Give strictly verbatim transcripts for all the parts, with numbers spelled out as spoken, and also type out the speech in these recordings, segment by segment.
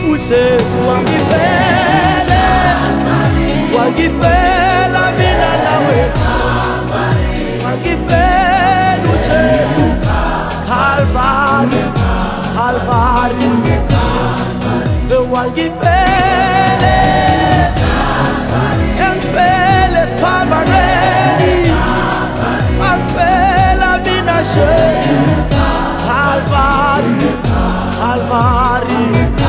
uJesu wangifela wangifela mina nawe wangifela uJesu Calvary Calvary wangifela engifela esiphambanweni wangifela mina Jesu Calvary Calvary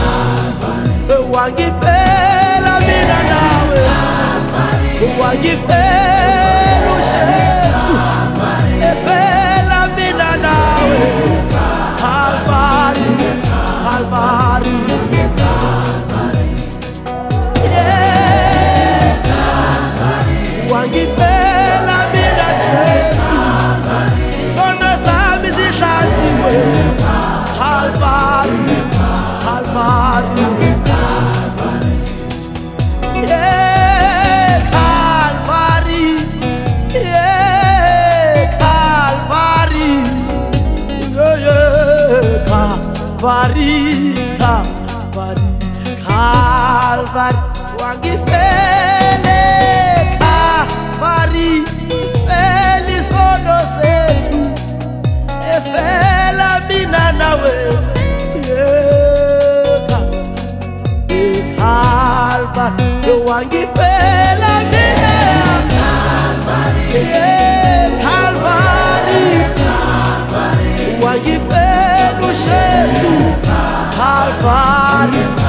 wangifela mina nawe wangifela uJesu efela mina nawe Calvary Calvary yeah wangifela mina Jesu sono zami zihlanziwe Calvary Calvary yeah Calvary yeah Calvary yeah yeah Calvary Calvary Calvary wangifele Calvary feli sono sethu efela mina nawe Calvary wangifela mina Calvary wangifela uJesu Calvary